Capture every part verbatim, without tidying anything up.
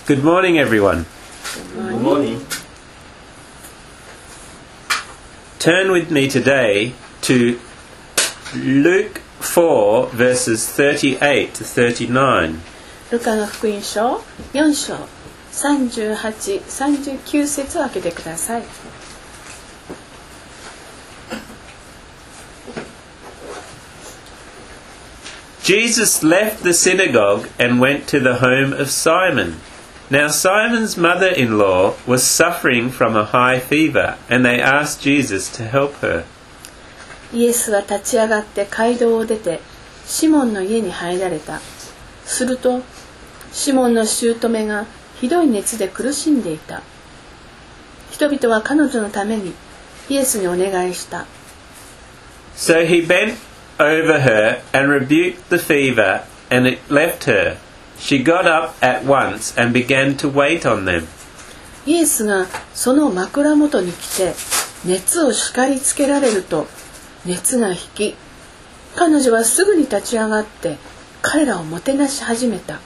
Good morning, everyone. Good morning. Turn with me today to Luke four, verses thirty-eight to thirty-nine. ルカの福音書よん章さんじゅうはち、さんじゅうきゅう節を開けてください。 Jesus left the synagogue and went to the home of Simon. Now Simon's mother-in-law was suffering from a high fever, and they asked Jesus to help her. イエスは立ち上がって街道を出てシモンの家に入られた。するとシモンの姑がひどい熱で苦しんでいた。人々は彼女のためにイエスにお願いした。 So he bent over her and rebuked the fever, and it left her. She got up at once and began to wait on them. イエスがその枕元に来て熱を叱りつけられると熱が引き、彼女はすぐに立ち上がって彼らをもてなし始めた。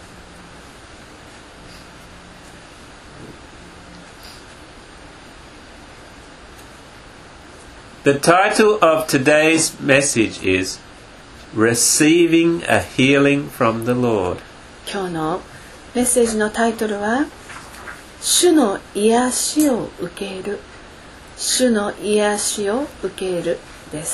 The title of today's message is Receiving a Healing from the Lord. 今日のメッセージのタイトルは主の癒しを受ける、主の癒しを受けるです。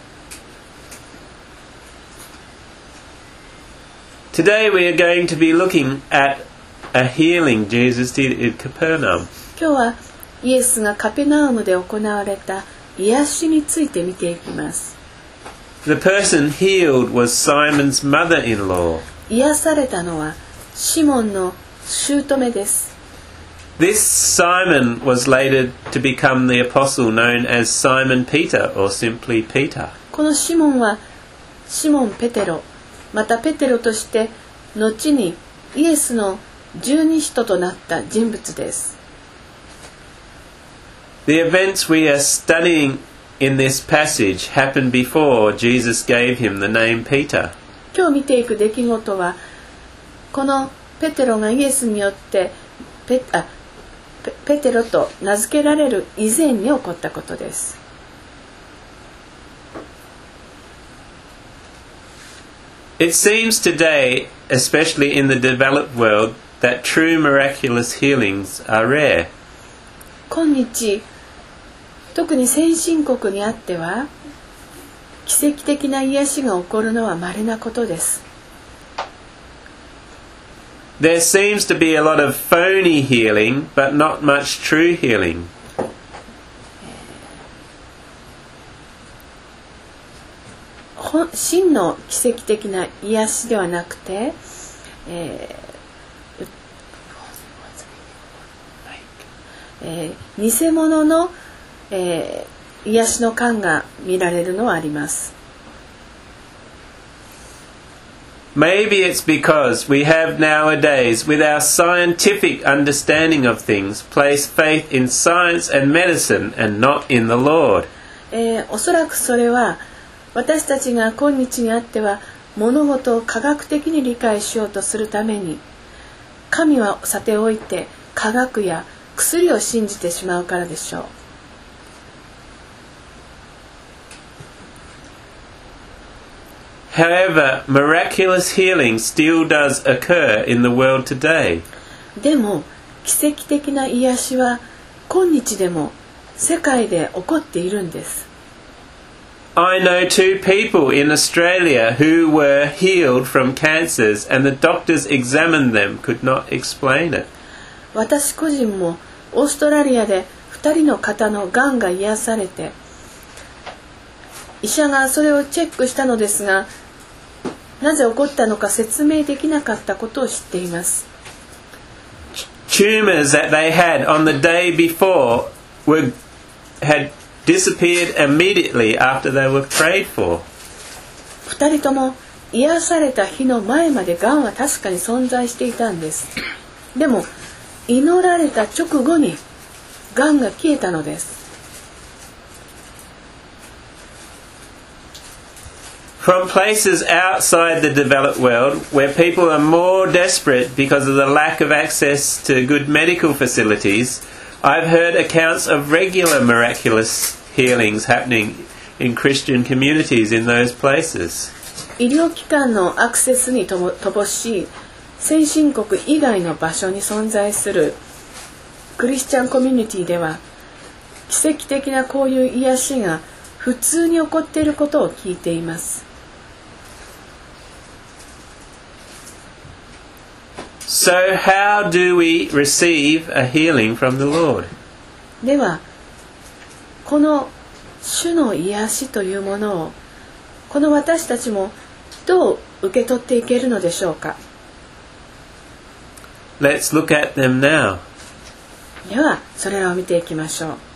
Today we are going to be looking at a healing Jesus did in Capernaum. 今日はイエスがカペナウムで行われた癒しについて見ていきます。 The person healed was Simon's mother-in-law. 癒されたのはシモンの姑です。 This Simon was later to become the apostle known as Simon Peter, or simply Peter. このシモンはシモン・ペテロ、またペテロとして後にイエスの十二使徒となった人物です。 The events we are studying in this passage happened before Jesus gave him the name Peter. 今日見ていく出来事はこのペテロがイエスによってペ、あ、ペ、ペテロと名付けられる以前に起こったことです。 It seems today, especially in the developed world, that true miraculous healings are rare. 今日特に先進国にあっては奇跡的な癒しが起こるのは稀なことです。 There seems to be a lot of phony healing, but not much true healing. 真の奇跡的な癒しではなくて、えーえー、偽物の、えー、癒しの感が見られるのはあります。 Maybe it's because we have nowadays, with our scientific understanding of things, placed faith in science and medicine and not in the Lord. えー、おそらくそれは私たちが今日にあっては物事を科学的に理解しようとするために神はさておいて科学や薬を信じてしまうからでしょう。 However, miraculous healing still does occur in the world today. でも奇跡的な癒しは今日でも世界で起こっているんです。 I know two people in Australia who were healed from cancers, and the doctors examined them could not explain it. 私個人もオーストラリアでふたりの方のがんが癒されて医者がそれをチェックしたのですがなぜ起こったのか説明できなかったことを知っています。 Tumors that they had on the day before were had disappeared immediately after they were prayed for. ふたりとも癒された日の前までがんは確かに存在していたんです。でも祈られた直後にがんが消えたのです。 From places outside the developed world where people are more desperate because of the lack of access to good medical facilities, I've heard accounts of regular miraculous healings happening in Christian communities in those places. 医療機関のアクセスに乏しい先進国以外の場所に存在するクリスチャンコミュニティでは、奇跡的なこういう癒しが普通に起こっていることを聞いています。 So how do we receive a healing from the Lord? では、この主の癒しというものをこの私たちもどう受け取っていけるのでしょうか。 Let's look at them now. では、それらを見ていきましょう。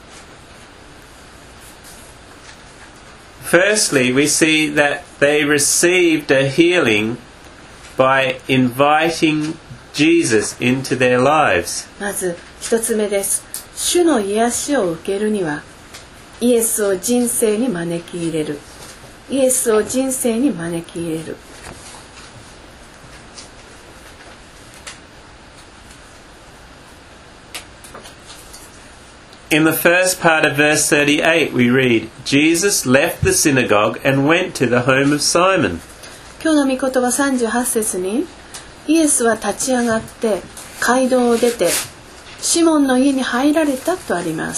Firstly, we see that they received a healing by inviting Jesus into their lives. まず一つ目です。主の癒しを受けるには、イエスを人生に招き入れる。イエスを人生に招き入れる。 In the first part of verse thirty-eight, we read, Jesus left the synagogue and went to the home of Simon. 今日の御言葉さんじゅうはち節に、イエスは立ち上がって街道を出てシモンの家に入られたとあります。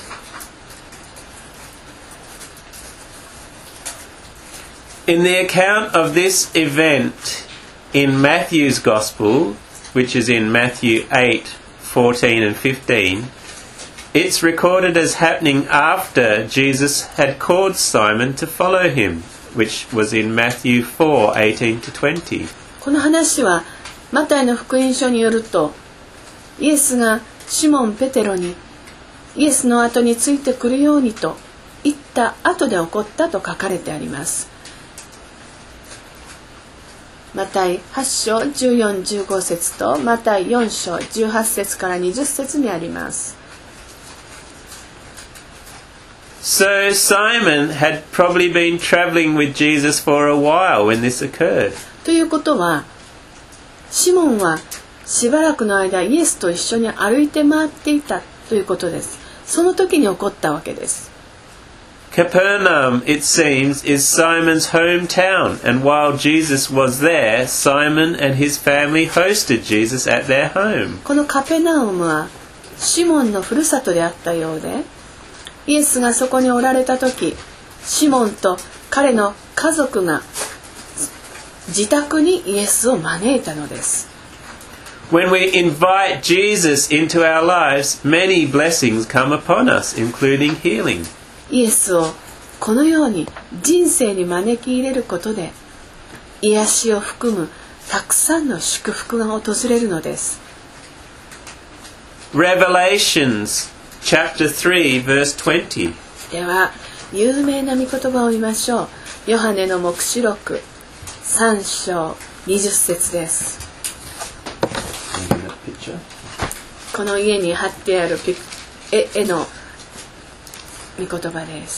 In the account of this event in Matthew's Gospel, which is in Matthew eight, fourteen and fifteen, it's recorded as happening after Jesus had called Simon to follow him, which was in Matthew four, eighteen to twenty. この話はマタイの福音書によると、イエスがシモン・ペテロにイエスの後についてくるようにと言った後で起こったと書かれてあります。マタイはち章じゅうよん、じゅうご節とマタイよん章じゅうはち節からにじゅっ節にあります。 So Simon had probably been traveling with Jesus for a while when this occurred. ということは、シモンはしばらくの間イエスと一緒に歩いて回っていたということです。その時に起こったわけです。 Capernaum, it seems, is Simon's hometown, and while Jesus was there, Simon and his family hosted Jesus at their home. このカペナウムはシモンのふるさとであったようで、イエスがそこにおられた時、シモンと彼の家族が自宅にイエスを招いたのです。 When we invite Jesus into our lives, many blessings come upon us, including healing. イエスをこのように人生に招き入れることで、癒しを含むたくさんの祝福が訪れるのです。 Revelations chapter three, verse twenty. では、有名な御言葉を見ましょう。ヨハネの黙示録さん章にじゅっ節です。この家に貼ってある絵、絵の御言葉です。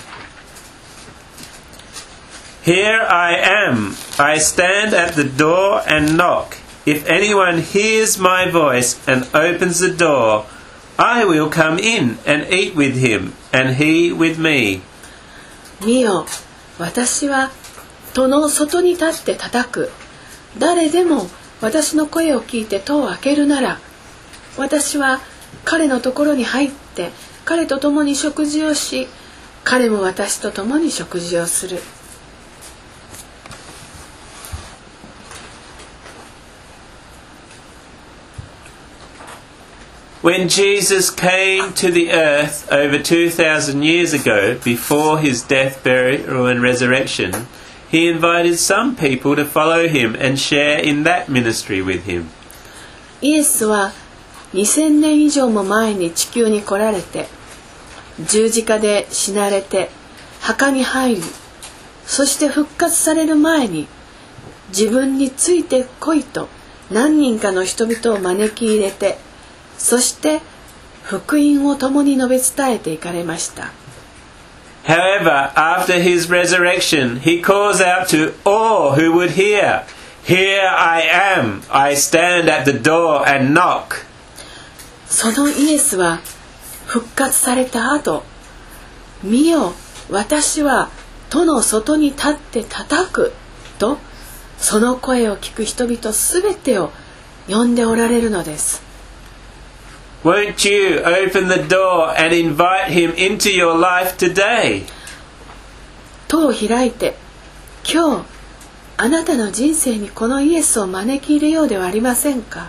Here I am. I stand at the door and knock. If anyone hears my voice and opens the door, I will come in and eat with him, and he with me. 見よ、私は戸の外に立って叩く。誰でも私の声を聞いて戸を開けるなら、私は彼のところに入って彼と共に食事をし、彼も私と共に食事をする。 When Jesus came to the earth over two thousand years ago, before his death, burial and resurrection, he invited some people to follow him and share in that ministry with him. イエスはにせんねん以上も前に地球に来られて、十字架で死なれて墓に入り、そして復活される前に自分について来いと何人かの人々を招き入れて、そして福音を共に述べ伝えていかれました。 However, after his resurrection, he calls out to all who would hear, "Here I am. I stand at the door and knock." そのイエスは復活された後、見よ、私は戸の外に立って叩くと、その声を聞く人々すべてを呼んでおられるのです。 Won't you open the door and invite him into your life today? 戸を開いて、今日あなたの人生にこのイエスを招き入れようではありませんか。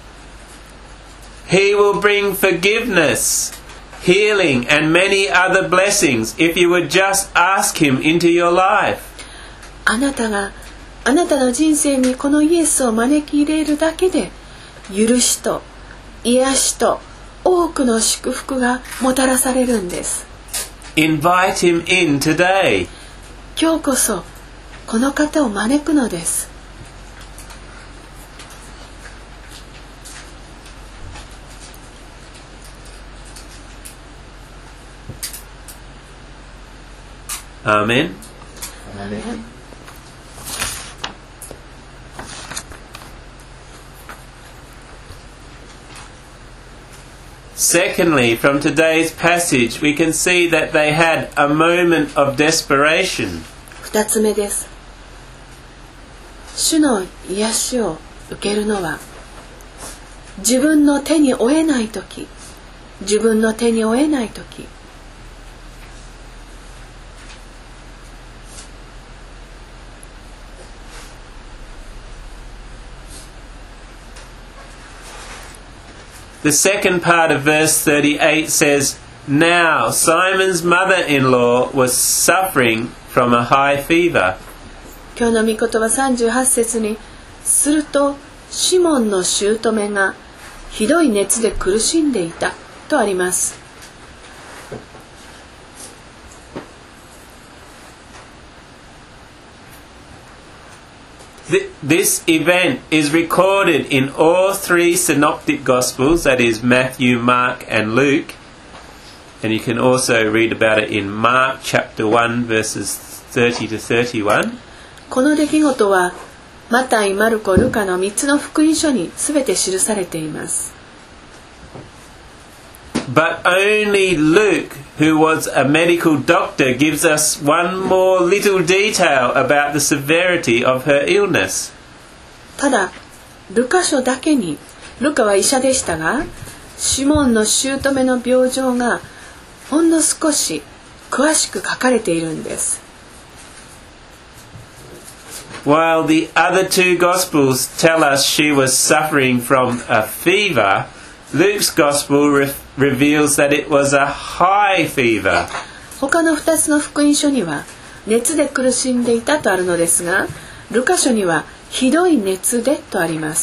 He will bring forgiveness, healing, and many other blessings if you would just ask him into your life. あなたがあなたの人生にこのイエスを招き入れるだけで、許しと癒しと多くの祝福がもたらされるんです。 Invite him in today. 今日こそこの方を招くのです。 Amen. Amen. Secondly, from today's passage, we can see that they had a moment of desperation. 二つ目です。主の癒しを受けるのは、自分の手に負えないとき、自分の手に負えないとき、 The second part of verse thirty-eight says, "Now Simon's mother-in-law was suffering from a high fever." 今日の御言葉さんじゅうはち節に、するとシモンの姑がひどい熱で苦しんでいたとあります。 This event is recorded in all three synoptic gospels, that is Matthew, Mark and Luke. And you can also read about it in Mark chapter one verses thirty to thirty-one. この出来事はマタイ、マルコ、ルカのみっつの福音書にすべて記されています。 But only Luke, who was a medical doctor, gives us one more little detail about the severity of her illness. ただ、ルカ書だけに、ルカは医者でしたが、シモンの姑の病状がほんの少し詳しく書かれているんです。 While the other two Gospels tell us she was suffering from a fever, Luke's Gospel re- reveals that it was a high fever. 他のふたつの福音書には熱で苦しんでいたとあるのですが、ルカ書にはひどい熱でとあります。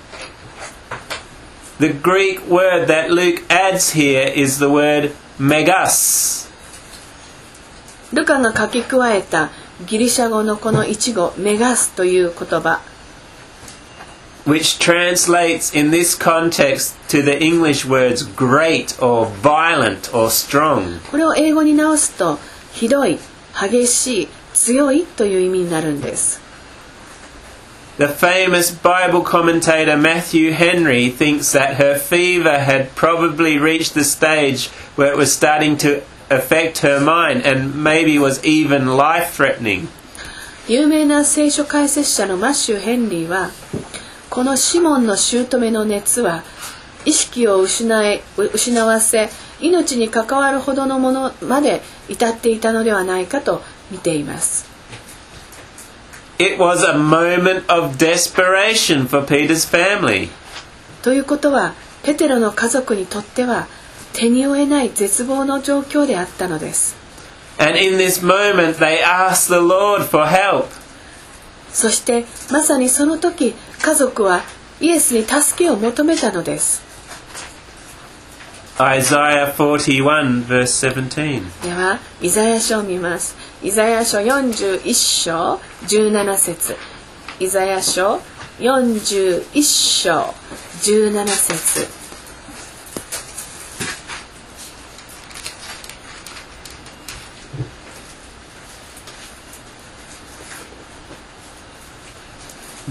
The Greek word that Luke adds here is the word megas. ルカが書き加えたギリシャ語のこの一語メガスという言葉、 which translates in this context to the English words great or violent or strong. これを英語に直すとひどい、激しい、強いという意味になるんです。 The famous Bible commentator Matthew Henry thinks that her fever had probably reached the stage where it was starting to affect her mind and maybe was even life-threatening. 有名な聖書解説者のマシュー・ヘンリーは、このシモンの姑の熱は意識を失い、失わせ命に関わるほどのものまで至っていたのではないかと見ています。 It was a moment of desperation for Peter's family. ということは、ペテロの家族にとっては手に負えない絶望の状況であったのです。 And in this moment they asked the Lord for help. そしてまさにその時、家族はイエスに助けを求めたのです。 Isaiah forty-one verse seventeen. ではイザヤ書を見ます。イザヤ書よんじゅういっ章じゅうなな節。イザヤ書よんじゅういっ章じゅうなな節。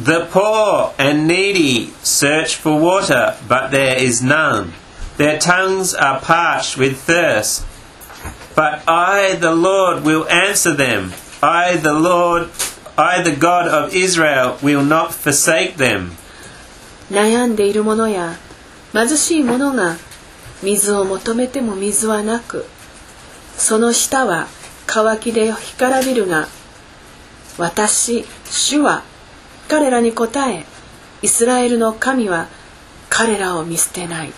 The poor and needy search for water, but there is none. Their tongues are parched with thirst. But I, the Lord, will answer them. I, the Lord, I, the God of Israel, will not forsake them. 悩んでいる者や貧しい者が水を求めても水はなく、その舌は渇きで干からびるが、私、主は彼らに答え、イスラエルの神は彼らを見捨てない。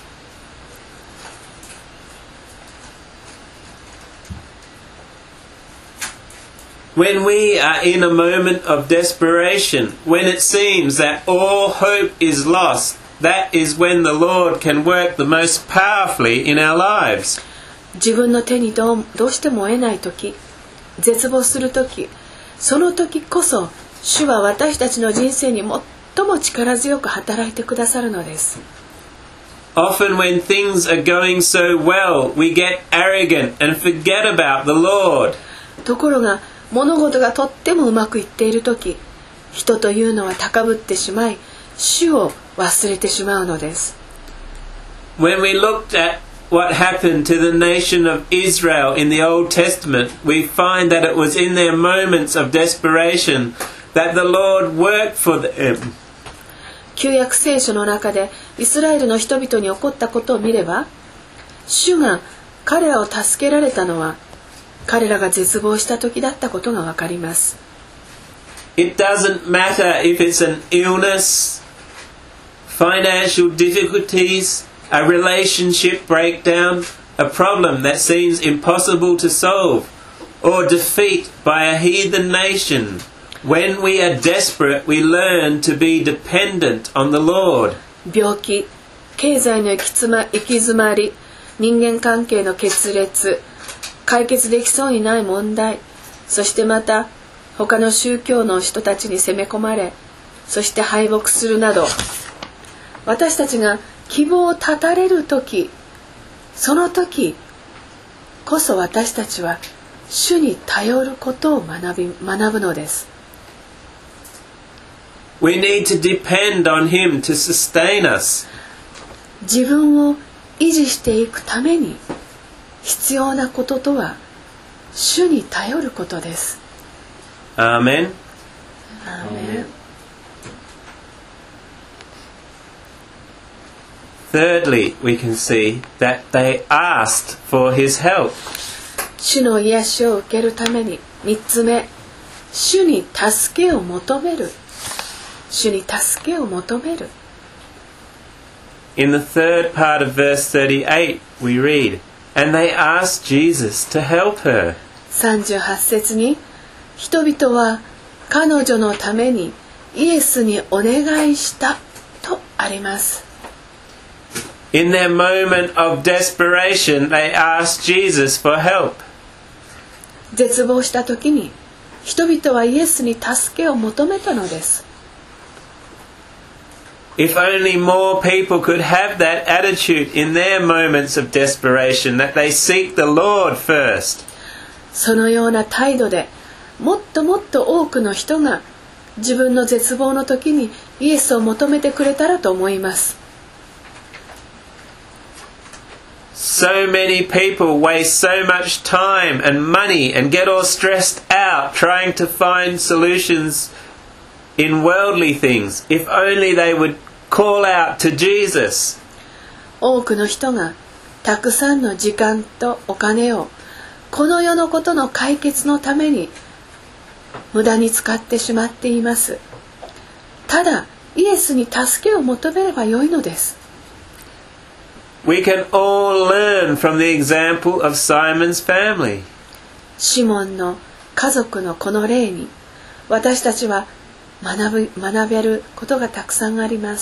When we are in a moment of desperation, when it seems that all hope is lost, that is when the Lord can work the most powerfully in our lives. 自分の手にどう、どうしても得ないとき、絶望するとき、その時こそ主は私たちの人生に最も力強く働いてくださるのです。 Often when things are going so well, we get arrogant and forget about the Lord. ところが物事がとってもうまくいっているとき、人というのは高ぶってしまい、主を忘れてしまうのです。 When we looked at what happened to the nation of Israel in the Old Testament, we find that it was in their moments of desperation that the Lord worked for them. 旧約聖書の中でイスラエルの人々に起こったことを見れば、主が彼らを助けられたのは彼らが絶望した時だったことがわかります。 It doesn't matter if it's an illness, financial difficulties, a relationship breakdown, a problem that seems impossible to solve, or defeat by a heathen nation. When we are desperate, we learn to be dependent on the Lord. 病気、経済の行き詰ま、行き詰まり、人間関係の決裂、解決できそうにない問題、そしてまた他の宗教の人たちに攻め込まれ、そして敗北するなど、私たちが希望を絶たれるとき、その時こそ私たちは主に頼ることを学び、学ぶのです。 We need to depend on Him to sustain us. 自分を維持していくために必要なこととは主に頼ることです。 Amen. Amen. Thirdly, we can see that they asked for His help. 主の癒しを受けるために、三つ目、主に助けを求める。主に助けを求める。 In the third part of verse thirty-eight, we read, "And they asked Jesus to help her." さんじゅうはち節に、人々は彼女のためにイエスにお願いしたとあります。 In their moment of desperation, they asked Jesus for help. 絶望した時に人々はイエスに助けを求めたのです。 If only more people could have that attitude in their moments of desperation, that they seek the Lord first. そのような態度でもっともっと多くの人が自分の絶望の時にイエスを求めてくれたらと思います。 So many people waste so much time and money and get all stressed out trying to find solutions in worldly things. If only they would call out to Jesus. 多くの人がたくさんの時間とお金をこの世のことの解決のために無駄に使ってしまっています。ただイエスに助けを求めればよいのです。 We can all learn from the example of Simon's family. シモンの家族のこの例に私たちは学ぶ、学べることがたくさんあります。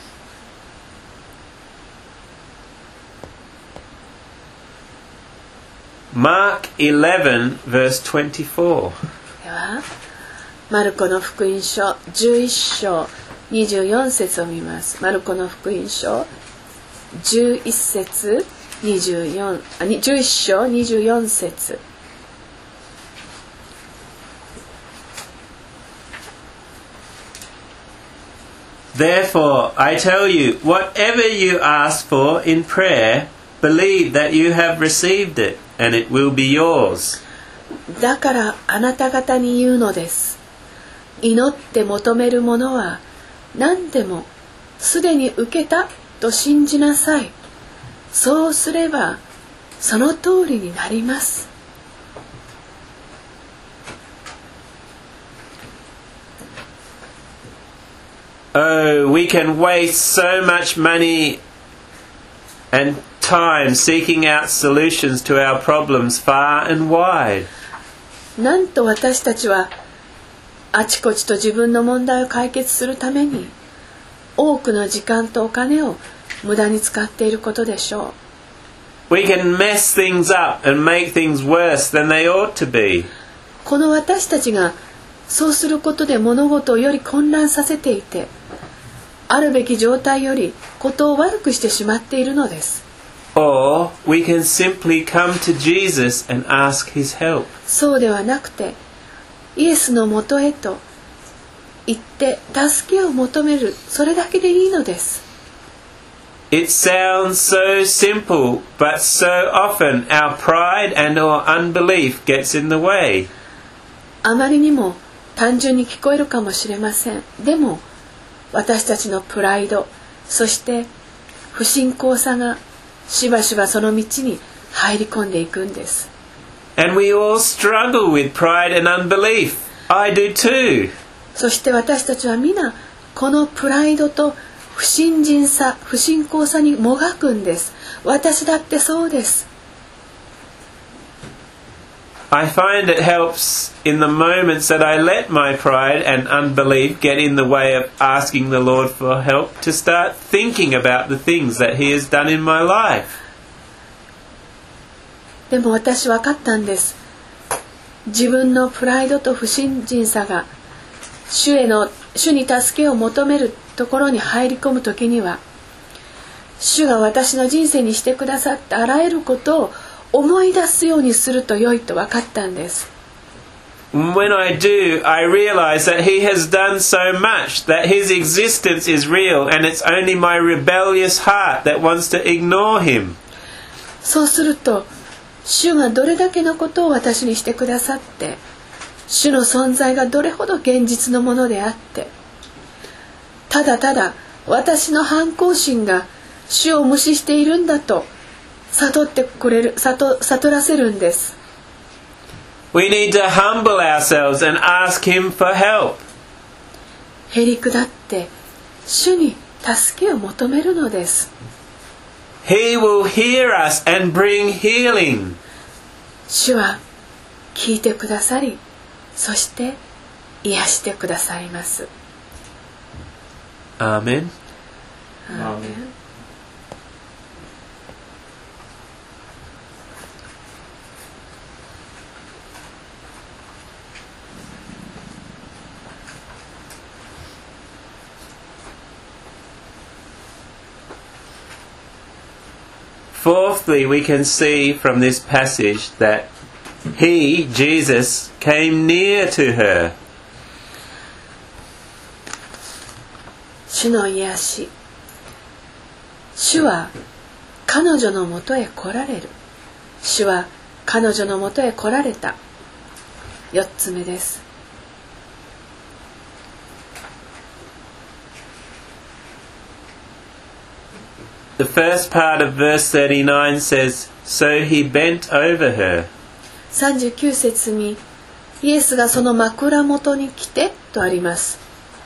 Mark eleven, verse twenty-four. では、マルコの福音書じゅういっ章にじゅうよん節を見ます。マルコの福音書じゅういっ節にじゅうよん、あ、じゅういっ章にじゅうよん節。 Therefore, I tell you, whatever you ask for in prayer, believe that you have received it, and it will be yours. だからあなた方に言うのです。祈って求めるものは何でもすでに受けたと信じなさい。そうすればその通りになります。 Oh, we can waste so much money and time seeking out solutions to our problems far and wide. なんと私たちはあちこちと自分の問題を解決するために多くの時間とお金を無駄に使っていることでしょう。 We can mess things up and make things worse than they ought to be. この私たちがそうすることで物事をより混乱させていて、あるべき状態よりことを悪くしてしまっているのです。 Or we can simply come to Jesus and ask his help. そうではなくて、イエスのもとへと行って助けを求める、それだけでいいのです。 It sounds so simple, but so often our pride and our unbelief gets in the way. あまりにも単純に聞こえるかもしれません。でも私たちのプライド、そして不信仰さがしばしばその道に入り込んでいくんです。 And we all struggle with pride and unbelief. I do too. そして私たちは皆このプライドと不信心さ、不信仰さにもがくんです。私だってそうです。 I find it helps in the moments that I let my pride and unbelief get in the way of asking the Lord for help to start thinking about the things that He has done in my life. でも私分かったんです。自分のプライドと不信心さが主への主に助けを求めるところに入り込むときには、主が私の人生にしてくださったあらゆることを思い出すようにすると良いと分かったんです。 When I do, I realize that He has done so much, that His existence is real, and it's only my rebellious heart that wants to ignore Him. そうすると、主がどれだけのことを私にしてくださって、主の存在がどれほど現実のものであって、ただただ私の反抗心が主を無視しているんだと悟ってくれる、悟、悟らせるんです。 We need to humble ourselves and ask Him for help. へりくだって主に助けを求めるのです。 He will hear us and bring healing. 主は聞いてくださり、そして癒してくださいます。 アーメン。 アーメン。 Fourthly, we can see from this passage that He, Jesus, came near to her. 主の癒し。主は彼女のもとへ来られる。主は彼女のもとへ来られた。四つ目です。 The first part of verse thirty-nine says, So he bent over her. さんじゅうきゅう節にイエスがその枕元に来てとあります。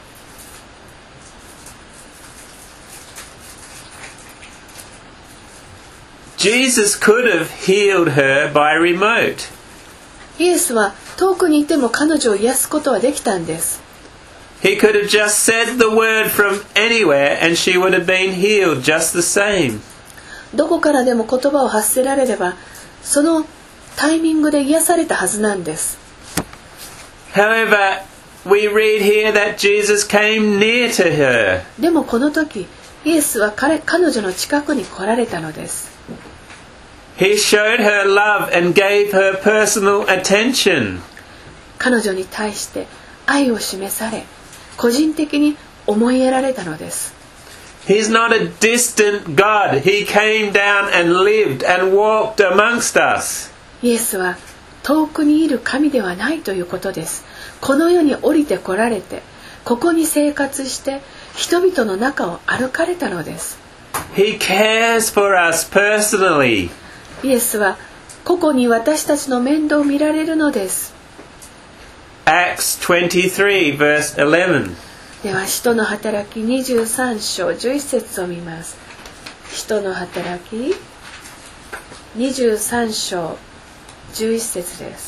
Jesus could have healed her by remote. イエスは遠くにいても彼女を癒すことはできたんです。 He could have just said the word from anywhere and she would have been healed just the same. どこからでも言葉を発せられれば、そのタイミングで癒されたはずなんです。 However, we read here that Jesus came near to her. でもこの時、イエスは 彼, 彼女の近くに来られたのです。 He showed her love and gave her personal attention. 彼女に対して愛を示され、個人的に思い得られたのです。 He's not a distant God. He came down and lived and walked amongst us. イエスは遠くにいる神ではないということです。この世に降りてこられて、ここに生活して人々の中を歩かれたのです。 He cares for us personally. イエスは個々に私たちの面倒を見られるのです。 Acts twenty-three verse eleven. では使徒の働きにじゅうさん章じゅういち節を見ます。使徒の働きにじゅうさん章じゅういち節です。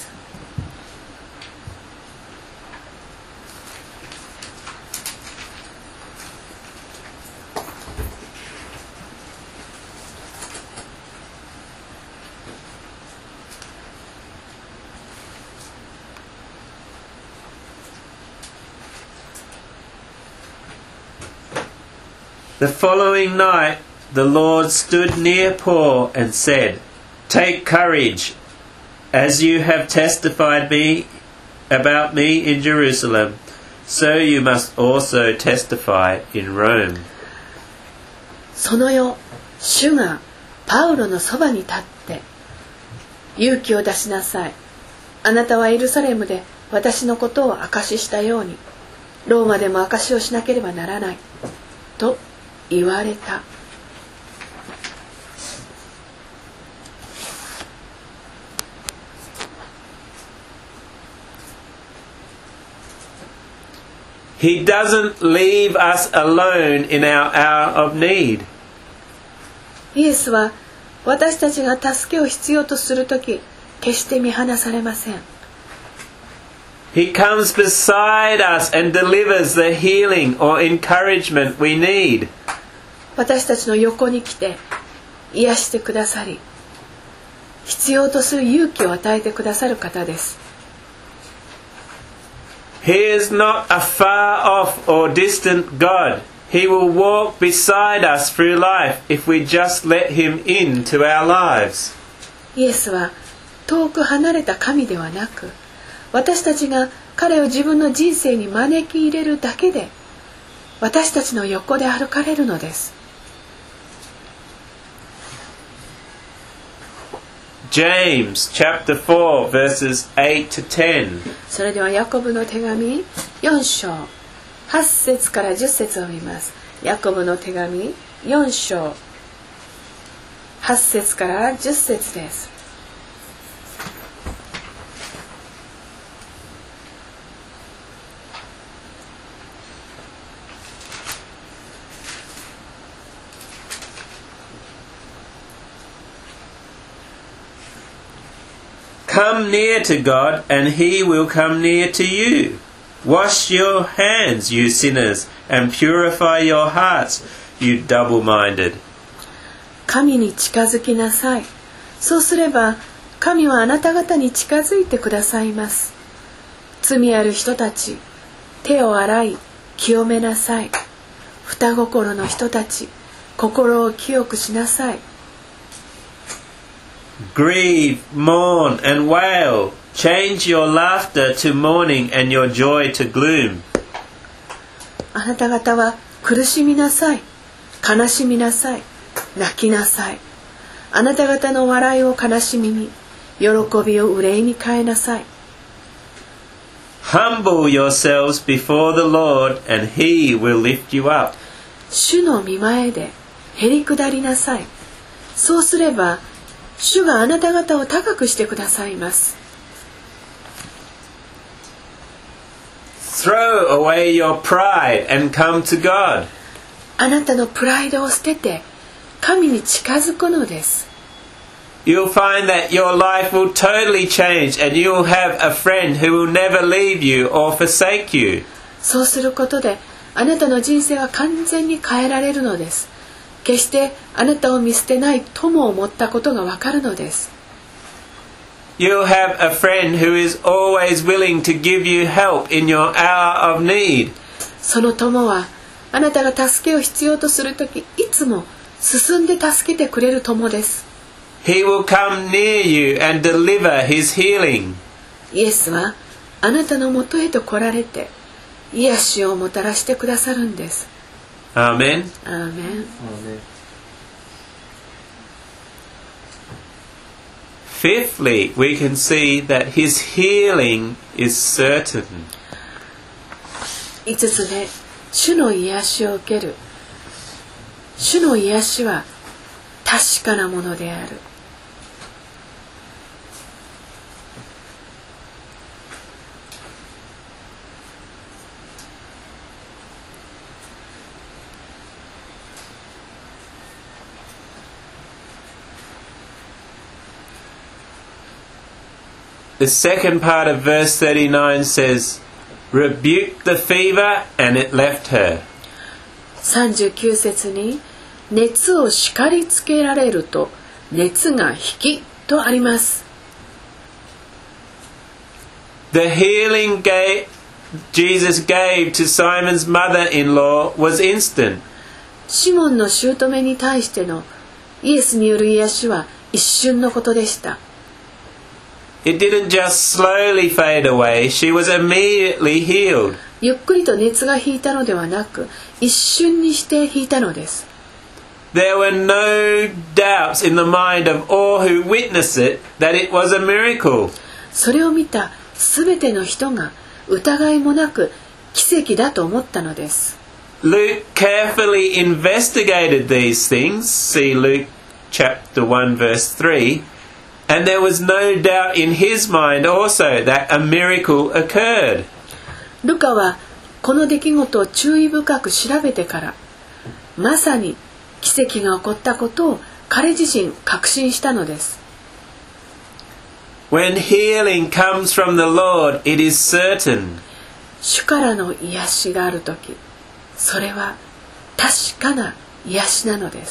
The following night, the Lord stood near Paul and said, "Take courage, as you have testified me about me in Jerusalem, so you must also testify in Rome." その夜、主がパウロのそばに立って、勇気を出しなさい。あなたはエルサレムで私のことを証ししたように、ローマでも証しをしなければならない。と言われた。 He doesn't leave us alone in our hour of need. イエスは私たちが助けを必要とするとき、決して見放されません。 He comes beside us and delivers the healing or encouragement we need. 私たちの横に来て癒してくださり、必要とする勇気を与えてくださる方です。 He is not a far off or distant God. He will walk beside us through life if we just let Him into our lives. イエスは遠く離れた神ではなく、私たちが彼を自分の人生に招き入れるだけで、私たちの横で歩かれるのです。 James chapter four verses eight to ten. それではヤコブの手紙よん章はち節からじゅっ節を見ます。ヤコブの手紙よん章はち節からじゅっ節です。 Come near to God, and He will come near to you. Wash your hands, you sinners, and purify your hearts, you double-minded. 神に近づきなさい。そうすれば、神はあなた方に近づいてくださいます。罪ある人たち、手を洗い、清めなさい。双心の人たち、心を清くしなさい。 Grieve, mourn, and wail. Change your laughter to mourning and your joy to gloom. あなた方は苦しみなさい。悲しみなさい。泣きなさい。あなた方の笑いを悲しみに、喜びを憂いに変えなさい。 Humble yourselves before the Lord, and He will lift you up. 主の御前でへり下りなさい。そうすれば、主があなた方を高くしてくださいます。 Throw away your pride and come to God. あなたのプライドを捨てて神に近づくのです。 You'll find that your life will totally change and you will have a friend who will never leave you or forsake you. そうすることであなたの人生は完全に変えられるのです。決してあなたを見捨てない友を持ったことがわかるのです。 You'll have a friend who is always willing to give you help in your hour of need. その友はあなたが助けを必要とするとき、いつも進んで助けてくれる友です。 He will come near you and deliver his healing. イエスはあなたのもとへと来られて、 癒しをもたらしてくださるんです。 アーメン。 アーメン。 Fifthly, we can see that his healing is certain. 五つ目、主の癒しを受ける。主の癒しは確かなものである。 The second part of verse thirty-nine says, "Rebuked the fever, and it left her." さんじゅうきゅう節に熱を叱りつけられると熱が引きとあります。 The healing gave, Jesus gave to Simon's mother-in-law was instant. シモンの姑に対してのイエスによる癒しは一瞬のことでした。 It didn't just slowly fade away, she was immediately healed. ゆっくりと熱が引いたのではなく、一瞬にして引いたのです。 There were no doubts in the mind of all who witnessed it that it was a miracle. それを見たすべての人が疑いもなく奇跡だと思ったのです。 Luke carefully investigated these things, see Luke chapter one verse three, and there was no doubt in his mind also that a miracle occurred. ルカはこの出来事を注意深く調べてから、まさに奇跡が起こったことを彼自身確信したのです。 When healing comes from the Lord, it is certain. 主からの癒しがあるとき、それは確かな癒しなのです。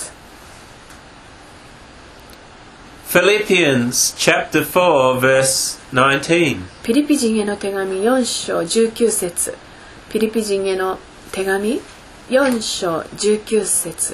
Philippians chapter four verse nineteen. ピリピ人への手紙よん章じゅうきゅう節。ピリピ人への手紙よん章じゅうきゅう節。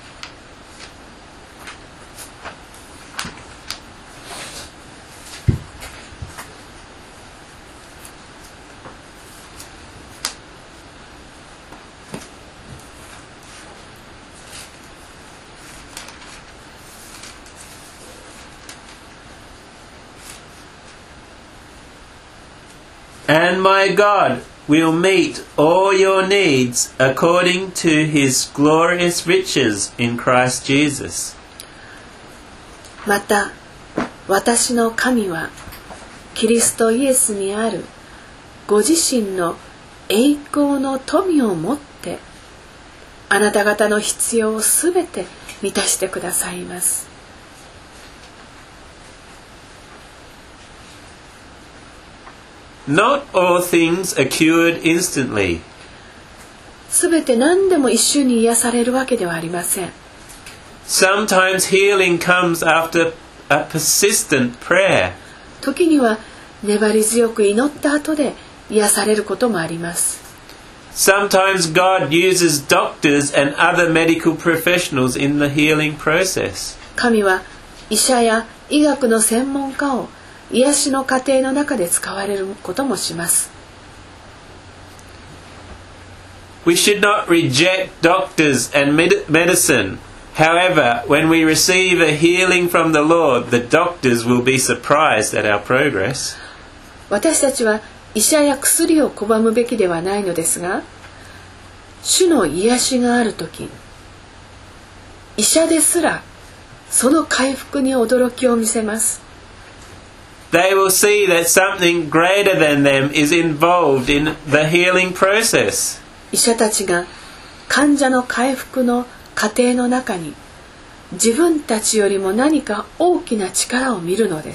And my God will meet all your needs according to his glorious riches in Christ Jesus. また、私の神はキリストイエスにあるご自身の栄光の富をもってあなた方の必要をすべて満たしてくださいます。 Not all things are cured instantly. すべて何でも一瞬に癒されるわけではありません。 Sometimes healing comes after a persistent prayer. 時には粘り強く祈った後で癒されることもあります。 Sometimes God uses doctors and other medical professionals in the healing process. 神は医者や医学の専門家を癒しの過程の中で使われることもします。 We should not reject doctors and med- medicine. However, when we receive a healing from the Lord, the doctors will be surprised at our progress. 私たちは医者や薬を拒むべきではないのですが、主の癒しがあるとき、医者ですらその回復に驚きを見せます。 They will see that something greater than them is involved in the healing process. 医者たちが患者の回復の過程の中に自分たちよりも何か大きな力を見るのです。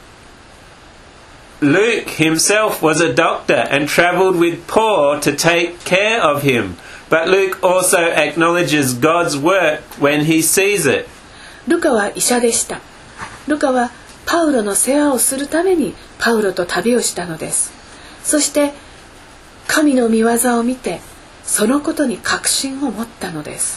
Luke himself was a doctor and travelled with Paul to take care of him. But Luke also acknowledges God's work when he sees it. ルカは医者でした。ルカはパウロの世話をするためにパウロと旅をしたのです。そして神の御業を見てそのことに確信を持ったのです。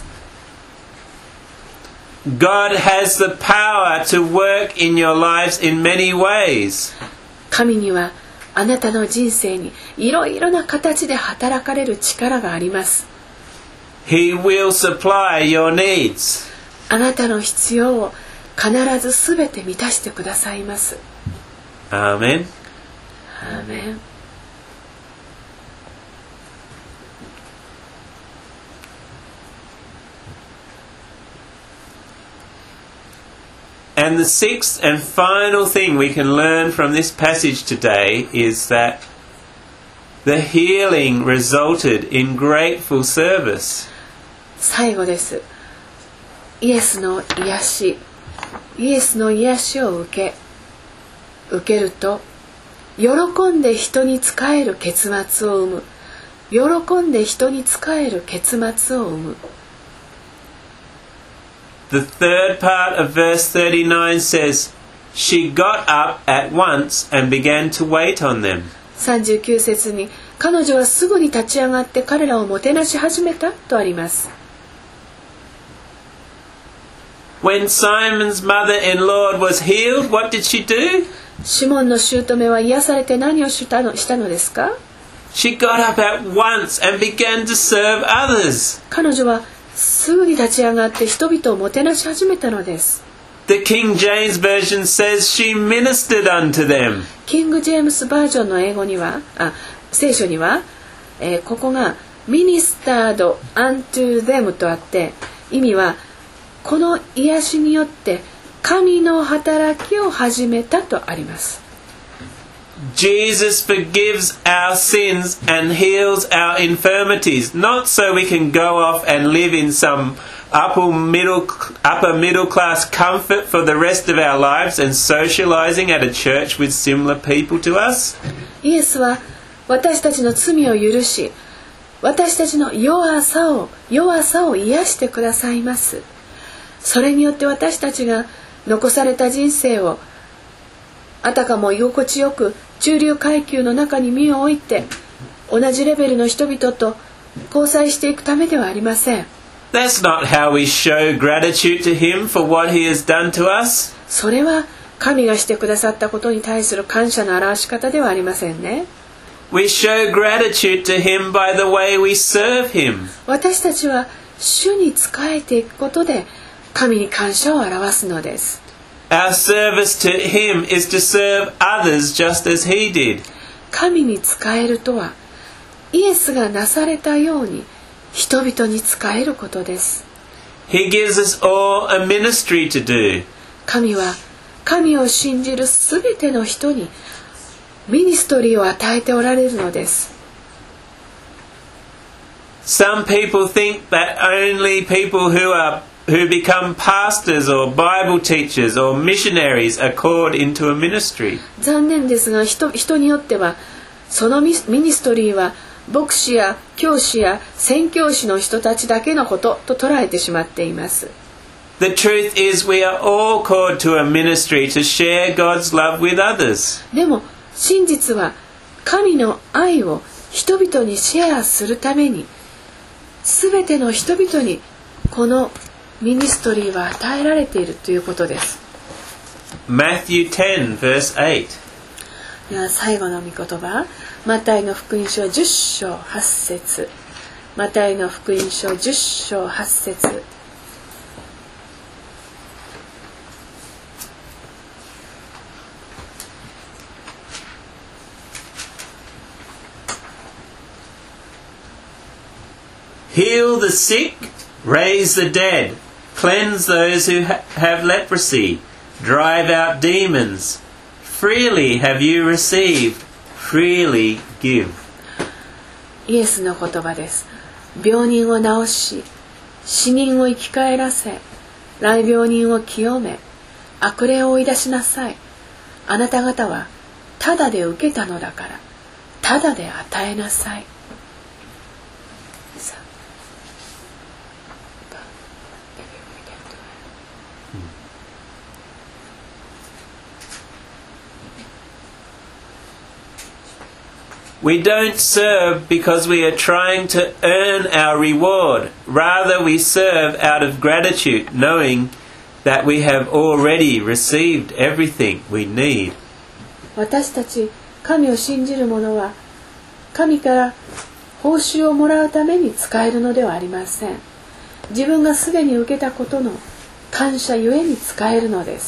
God has the power to work in your lives in many ways. 神にはあなたの人生にいろいろな形で働かれる力があります。 He will supply your needs. あなたの必要を必ずすべて満たしてくださいます。 Amen. アーメン。 And the sixth and final thing we can learn from this passage today is that the healing resulted in grateful service. 最後です。イエスの癒し、イエスの癒しを受け、受けると、喜んで人に仕える結末を生む。喜んで人に仕える結末を生む。 The third part of verse thirty-nine says, She got up at once and began to wait on them. さんじゅうきゅう節に、彼女はすぐに立ち上がって彼らをもてなし始めたとあります。 When Simon's mother-in-law was healed, what did she do? シモンの姑は癒されて何をしたの、したのですか？ She got up at once and began to serve others. 彼女はすぐに立ち上がって人々をもてなし始めたのです。 The King James Version says she ministered unto them. キング・ジェームスバージョンの英語には、あ、聖書には、えー、ここが ministered unto them とあって、意味はこの癒しによって神の働きを始めたとあります。 Jesus forgives our sins and heals our infirmities, not so we can go off and live in some upper middle upper middle class comfort for the rest of our lives and socializing at a church with similar people to us. イエスは私たちの罪を許し、私たちの弱さを弱さを癒してくださいます。それによって私たちが残された人生をあたかも居心地よく中流階級の中に身を置いて同じレベルの人々と交際していくためではありません。 That's not how we show gratitude to him for what he has done to us. それは神がしてくださったことに対する感謝の表し方ではありませんね。 We show gratitude to him by the way we serve him. 私たちは主に仕えていくことで神に感謝を表すのです。 Our service to him is to serve others just as he did. 神に仕えるとはイエスがなされたように人々に仕えることです。 He gives us all a ministry to do. 神は神を信じるすべての人にミニストリーを与えておられるのです。 Some people think that only people who are who become pastors or Bible teachers or missionaries are called into a ministry. 残念ですが 人, 人によってはそのミニストリーは牧師や教師や宣教師の人たちだけのことと捉えてしまっています。 The truth is we are all called to a ministry to share God's love with others. でも真実は神の愛を人々にシェアするためにすべての人々にこのミニストリーは与えられているということです。 Matthew ten verse eight. では最後の御言葉、マタイの福音書じゅっ章はち節。マタイの福音書じゅっ章はち節。 Heal the sick, raise the dead, cleanse those who ha- have leprosy, drive out demons. Freely have you received, freely give. イエスの言葉です。病人を治し、死人を生き返らせ、癩病人を清め、悪霊を追い出しなさい。あなた方はただで受けたのだから、ただで与えなさい。 We don't serve because we are trying to earn our reward. Rather, we serve out of gratitude, knowing that we have already received everything we need. 私たち神を信じる者は神から報酬をもらうために使えるのではありません。自分がすでに受けたことの感謝ゆえに使えるのです。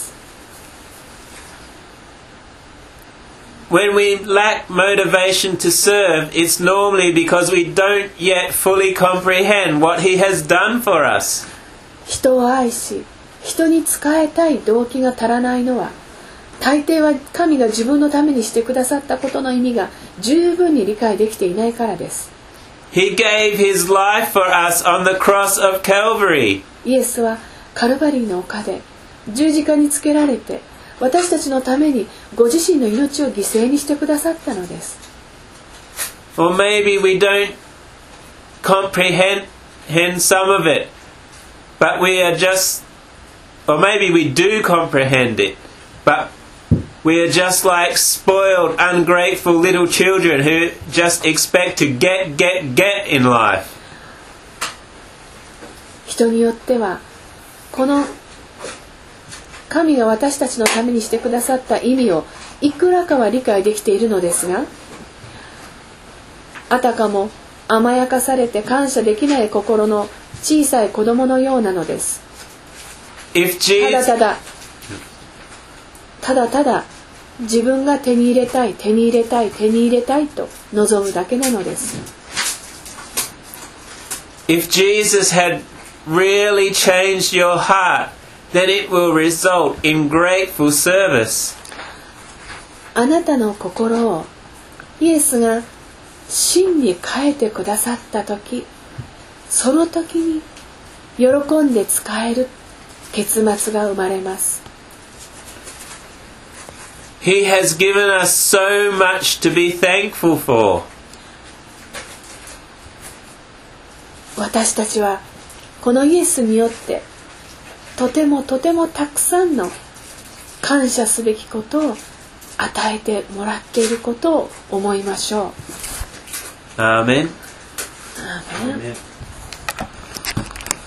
When we lack motivation to serve, it's normally because we don't yet fully comprehend what He has done for us. 人を愛し、人に仕えたい動機が足らないのは、大抵は神が自分のためにしてくださったことの意味が十分に理解できていないからです。 He gave His life for us on the cross of Calvary. イエスはカルバリーの丘で十字架につけられて、私たちのためにご自身の命を犠牲にしてくださったのです。 Or maybe we don't comprehend some of it, but we are just, or maybe we do comprehend it, but we are just like spoiled, ungrateful little children who just expect to get, get, get in life. 人によってはこの神が私たちのためにしてくださった意味をいくらかは理解できているのですが、あたかも甘やかされて感謝できない心の小さい子供のようなのです。ただただただただ自分が手に入れたい手に入れたい手に入れたいと望むだけなのです。 If Jesus had really changed your heart, then it will result in grateful service. あなたの心をイエスが真に変えてくださったとき、その時に喜んで使える結末が生まれます。 He has given us so much to be thankful for. 私たちはこのイエスによってとてもとてもたくさんの感謝すべきことを与えてもらっていることを思いましょう。 アーメン。 アーメン。